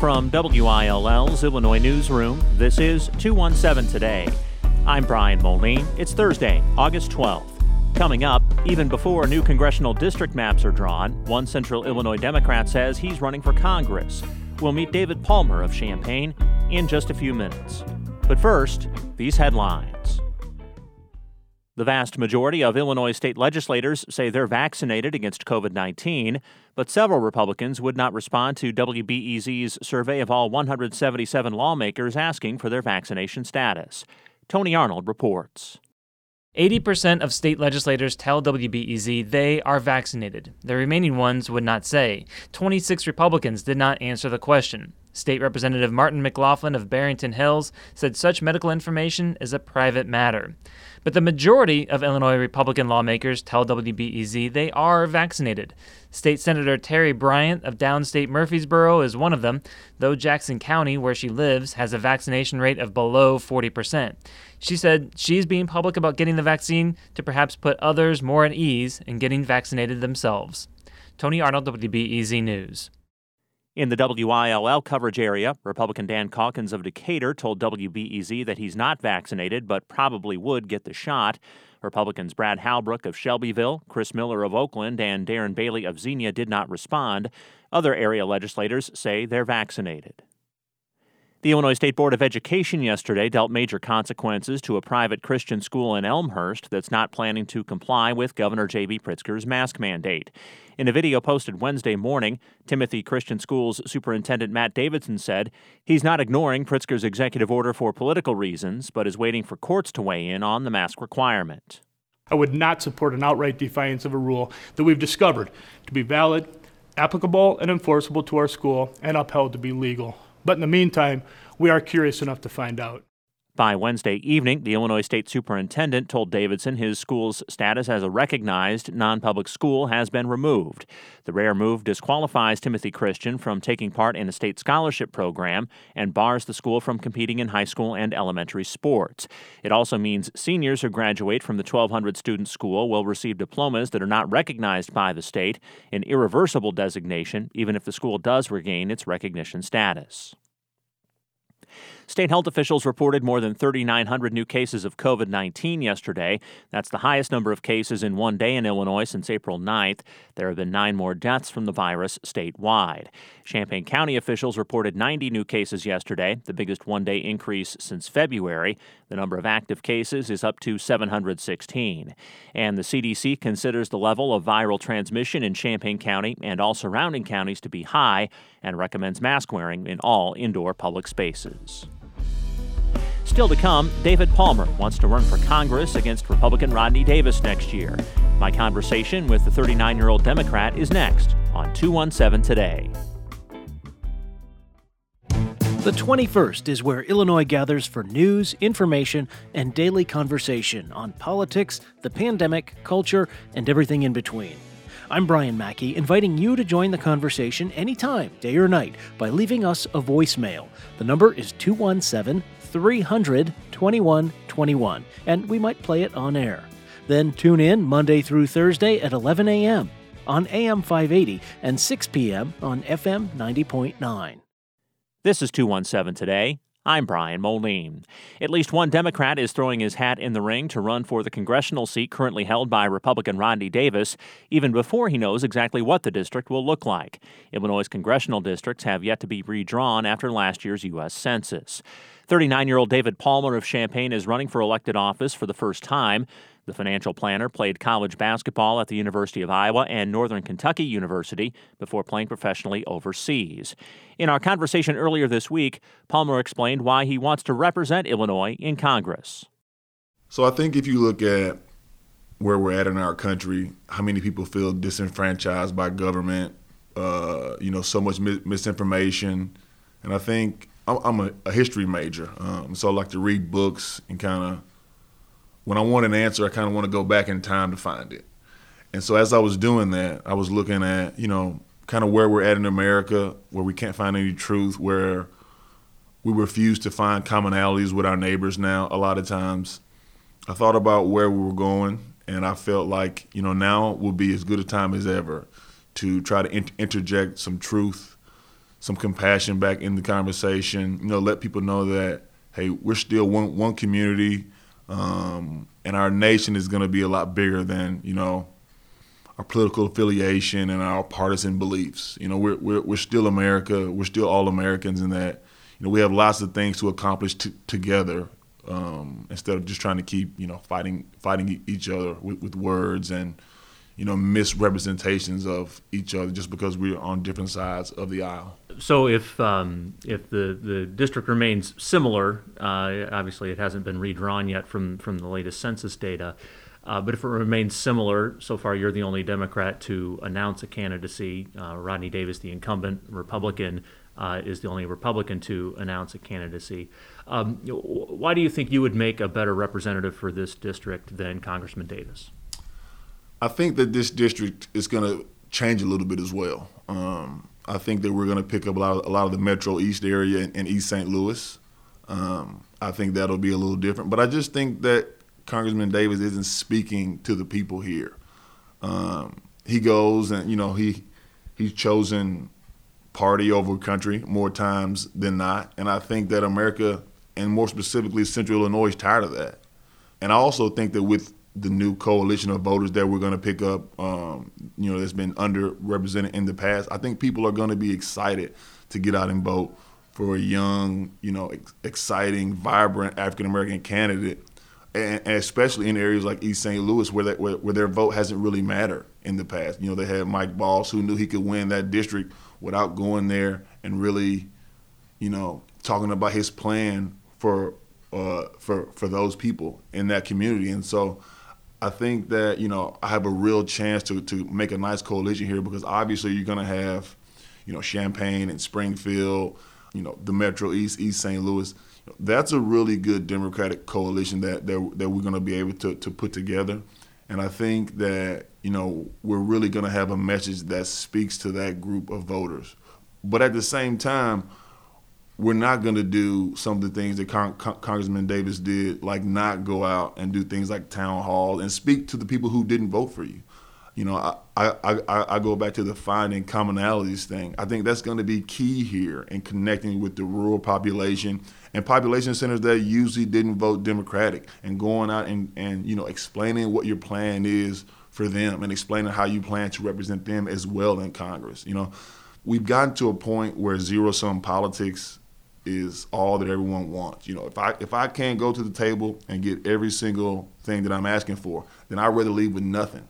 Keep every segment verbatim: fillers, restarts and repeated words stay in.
From W I L L's Illinois Newsroom, this is two one seven Today. I'm Brian Moline. It's Thursday, August twelfth. Coming up, even before new congressional district maps are drawn, one Central Illinois Democrat says he's running for Congress. We'll meet David Palmer of Champaign in just a few minutes. But first, these headlines. The vast majority of Illinois state legislators say they're vaccinated against covid nineteen, but several Republicans would not respond to W B E Z's survey of all one hundred seventy-seven lawmakers asking for their vaccination status. Tony Arnold reports. eighty percent of state legislators tell W B E Z they are vaccinated. The remaining ones would not say. twenty-six Republicans did not answer the question. State Representative Martin McLaughlin of Barrington Hills said such medical information is a private matter. But the majority of Illinois Republican lawmakers tell W B E Z they are vaccinated. State Senator Terry Bryant of downstate Murfreesboro is one of them, though Jackson County, where she lives, has a vaccination rate of below forty percent. She said she's being public about getting the vaccine to perhaps put others more at ease in getting vaccinated themselves. Tony Arnold, W B E Z News. In the W I L L coverage area, Republican Dan Calkins of Decatur told W B E Z that he's not vaccinated but probably would get the shot. Republicans Brad Halbrook of Shelbyville, Chris Miller of Oakland, and Darren Bailey of Xenia did not respond. Other area legislators say they're vaccinated. The Illinois State Board of Education yesterday dealt major consequences to a private Christian school in Elmhurst that's not planning to comply with Governor J B Pritzker's mask mandate. In a video posted Wednesday morning, Timothy Christian Schools Superintendent Matt Davidson said he's not ignoring Pritzker's executive order for political reasons, but is waiting for courts to weigh in on the mask requirement. I would not support an outright defiance of a rule that we've discovered to be valid, applicable, and enforceable to our school, and upheld to be legal. But in the meantime, we are curious enough to find out. By Wednesday evening, the Illinois State Superintendent told Davidson his school's status as a recognized non-public school has been removed. The rare move disqualifies Timothy Christian from taking part in a state scholarship program and bars the school from competing in high school and elementary sports. It also means seniors who graduate from the twelve hundred student school will receive diplomas that are not recognized by the state, an irreversible designation, even if the school does regain its recognition status. State health officials reported more than thirty-nine hundred new cases of covid nineteen yesterday. That's the highest number of cases in one day in Illinois since April ninth. There have been nine more deaths from the virus statewide. Champaign County officials reported ninety new cases yesterday, the biggest one-day increase since February. The number of active cases is up to seven hundred sixteen. And the C D C considers the level of viral transmission in Champaign County and all surrounding counties to be high and recommends mask wearing in all indoor public spaces. Still to come, David Palmer wants to run for Congress against Republican Rodney Davis next year. My conversation with the thirty-nine-year-old Democrat is next on two one seven Today. The twenty-first is where Illinois gathers for news, information, and daily conversation on politics, the pandemic, culture, and everything in between. I'm Brian Mackey, inviting you to join the conversation anytime, day or night, by leaving us a voicemail. The number is two one seven, three hundred, twenty-one twenty-one, and we might play it on air. Then tune in Monday through Thursday at eleven a.m. on A M five eighty and six p.m. on F M ninety point nine. This is two one seven Today. I'm Brian Moline. At least one Democrat is throwing his hat in the ring to run for the congressional seat currently held by Republican Rodney Davis, even before he knows exactly what the district will look like. Illinois' congressional districts have yet to be redrawn after last year's U S Census. thirty-nine-year-old David Palmer of Champaign is running for elected office for the first time. The financial planner played college basketball at the University of Iowa and Northern Kentucky University before playing professionally overseas. In our conversation earlier this week, Palmer explained why he wants to represent Illinois in Congress. So I think if you look at where we're at in our country, how many people feel disenfranchised by government, uh, you know, so much mi- misinformation, and I think I'm, I'm a, a history major, um, so I like to read books and kind of, when I want an answer, I kind of want to go back in time to find it. And so as I was doing that, I was looking at, you know, kind of where we're at in America, where we can't find any truth, where we refuse to find commonalities with our neighbors now a lot of times. I thought about where we were going, and I felt like, you know, now will be as good a time as ever to try to in- interject some truth, some compassion back in the conversation. You know, let people know that, hey, we're still one one community, um, and our nation is going to be a lot bigger than, you know, our political affiliation and our partisan beliefs. You know, we're we're we're still America. We're still all Americans in that, you know, we have lots of things to accomplish t- together um, instead of just trying to keep, you know, fighting fighting each other with, with words and, you know, misrepresentations of each other just because we're on different sides of the aisle. So if um, if the, the district remains similar, uh, obviously it hasn't been redrawn yet from, from the latest census data, uh, but if it remains similar, so far you're the only Democrat to announce a candidacy. Uh, Rodney Davis, the incumbent Republican, uh, is the only Republican to announce a candidacy. Um, why do you think you would make a better representative for this district than Congressman Davis? I think that this district is going to change a little bit as well. Um, I think that we're going to pick up a lot of, a lot of the Metro East area and, and East Saint Louis. Um, I think that'll be a little different. But I just think that Congressman Davis isn't speaking to the people here. Um, he goes and, you know, he he's chosen party over country more times than not. And I think that America, and more specifically Central Illinois, is tired of that. And I also think that with the new coalition of voters that we're going to pick up, um, you know, that's been underrepresented in the past, I think people are going to be excited to get out and vote for a young, you know, ex- exciting, vibrant African-American candidate, and, and especially in areas like East Saint Louis where, that, where, where their vote hasn't really mattered in the past. You know, they had Mike Boss, who knew he could win that district without going there and really, you know, talking about his plan for uh, for for those people in that community. And so I think that, you know, I have a real chance to, to make a nice coalition here because obviously you're going to have, you know, Champaign and Springfield, you know, the Metro East, East Saint Louis. That's a really good Democratic coalition that that, that we're going to be able to, to put together. And I think that, you know, we're really going to have a message that speaks to that group of voters. But at the same time, we're not going to do some of the things that Con- Con- Congressman Davis did, like not go out and do things like town hall and speak to the people who didn't vote for you. You know, I, I, I, I go back to the finding commonalities thing. I think that's going to be key here in connecting with the rural population and population centers that usually didn't vote Democratic, and going out and, and you know, explaining what your plan is for them and explaining how you plan to represent them as well in Congress. You know, we've gotten to a point where zero-sum politics is all that everyone wants. You know, if I if I can't go to the table and get every single thing that I'm asking for, then I'd rather leave with nothing.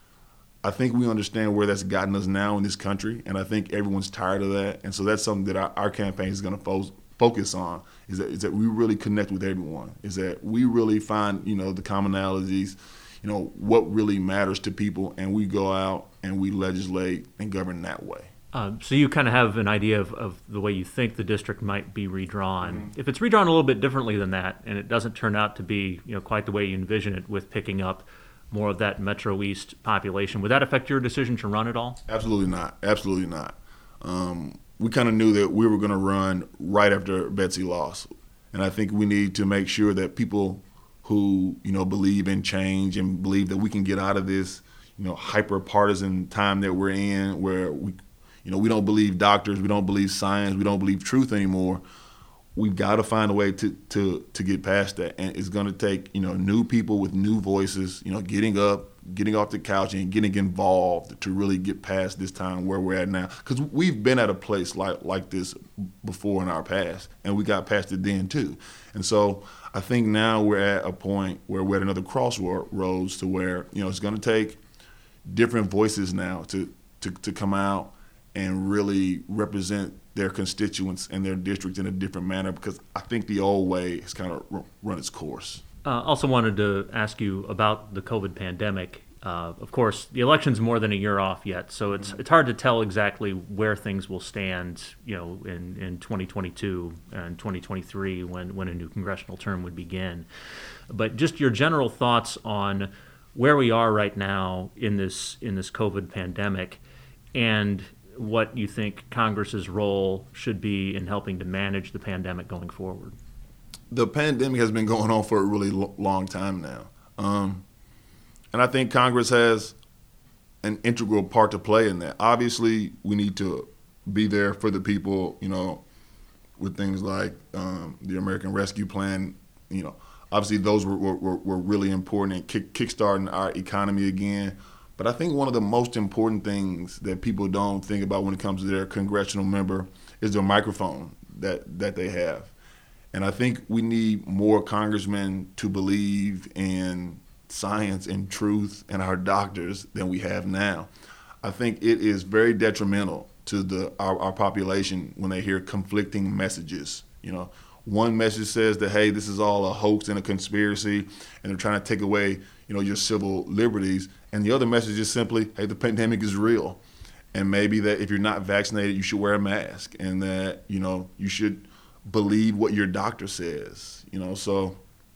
I think we understand where that's gotten us now in this country, and I think everyone's tired of that. And so that's something that our, our campaign is going to fo- focus on, is that, is that we really connect with everyone, is that we really find, you know, the commonalities, you know, what really matters to people, and we go out and we legislate and govern that way. Uh, so you kind of have an idea of, of the way you think the district might be redrawn. Mm-hmm. If it's redrawn a little bit differently than that, and it doesn't turn out to be, you know, quite the way you envision it, with picking up more of that Metro East population, would that affect your decision to run at all? Absolutely not. Absolutely not. Um, we kind of knew that we were going to run right after Betsy lost, and I think we need to make sure that people who, you know, believe in change and believe that we can get out of this, you know, hyper partisan time that we're in, where we You know, we don't believe doctors, we don't believe science, we don't believe truth anymore. We've got to find a way to, to, to get past that. And it's going to take, you know, new people with new voices, you know, getting up, getting off the couch and getting involved to really get past this time where we're at now. Because we've been at a place like, like this before in our past, and we got past it then too. And so I think now we're at a point where we're at another crossroads to where, you know, it's going to take different voices now to, to, to come out and really represent their constituents and their districts in a different manner, because I think the old way has kind of run its course. Uh, also wanted to ask you about the COVID pandemic. Uh, of course, the election's more than a year off yet, so it's it's hard to tell exactly where things will stand, you know, in, in twenty twenty-two and twenty twenty-three when, when a new congressional term would begin. But just your general thoughts on where we are right now in this in this COVID pandemic, and what you think Congress's role should be in helping to manage the pandemic going forward. The pandemic has been going on for a really lo- long time now. Um, and I think Congress has an integral part to play in that. Obviously, we need to be there for the people, you know, with things like um, the American Rescue Plan. You know, obviously those were, were, were really important in kick, kickstarting our economy again. But I think one of the most important things that people don't think about when it comes to their congressional member is their microphone that, that they have. And I think we need more congressmen to believe in science and truth and our doctors than we have now. I think it is very detrimental to the our, our population when they hear conflicting messages. You know, one message says that, hey, this is all a hoax and a conspiracy, and they're trying to take away, you know, your civil liberties. And the other message is simply, hey, the pandemic is real. And maybe that if you're not vaccinated, you should wear a mask, and that, you know, you should believe what your doctor says, you know. So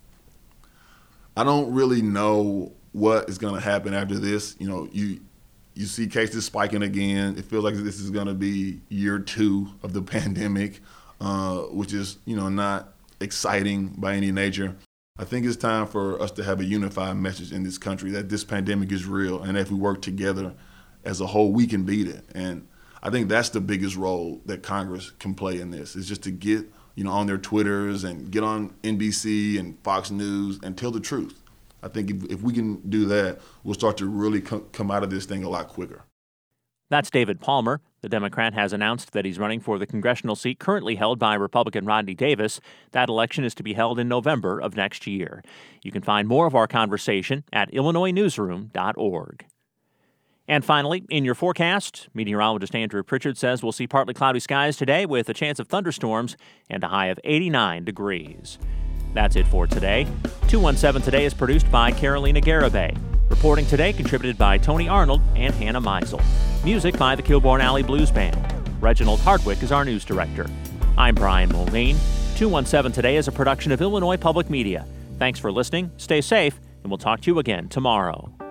I don't really know what is going to happen after this. You know, you you see cases spiking again. It feels like this is going to be year two of the pandemic, uh, which is, you know, not exciting by any nature. I think it's time for us to have a unified message in this country that this pandemic is real, and if we work together as a whole, we can beat it. And I think that's the biggest role that Congress can play in this, is just to get, you know, on their Twitters and get on N B C and Fox News and tell the truth. I think if, if we can do that, we'll start to really co- come out of this thing a lot quicker. That's David Palmer. The Democrat has announced that he's running for the congressional seat currently held by Republican Rodney Davis. That election is to be held in November of next year. You can find more of our conversation at illinois newsroom dot org. And finally, in your forecast, meteorologist Andrew Pritchard says we'll see partly cloudy skies today with a chance of thunderstorms and a high of eighty-nine degrees. That's it for today. two one seven Today is produced by Carolina Garibay. Reporting today contributed by Tony Arnold and Hannah Meisel. Music by the Kilbourne Alley Blues Band. Reginald Hardwick is our news director. I'm Brian Mulvane. two one seven Today is a production of Illinois Public Media. Thanks for listening, stay safe, and we'll talk to you again tomorrow.